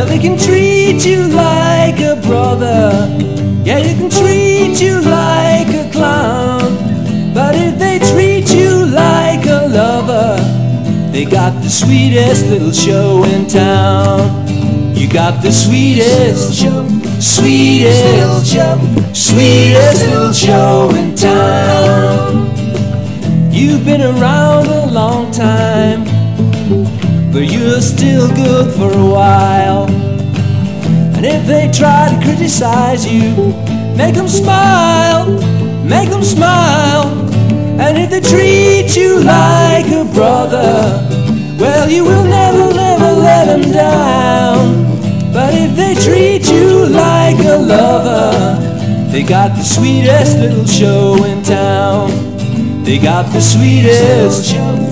Well, they can treat you like a brother, yeah, you can treat you like a clown. But if they treat you like a lover, they got the sweetest little show in town. You got the sweetest show, sweetest little show, sweetest little show in town. You've been around a long time, but you're still good for a while. And if they try to criticize you, make them smile, make them smile. And if they treat you like a brother, well, you will never, never let them down. But if they treat you like a lover, they got the sweetest little show in town. They got the sweetest show,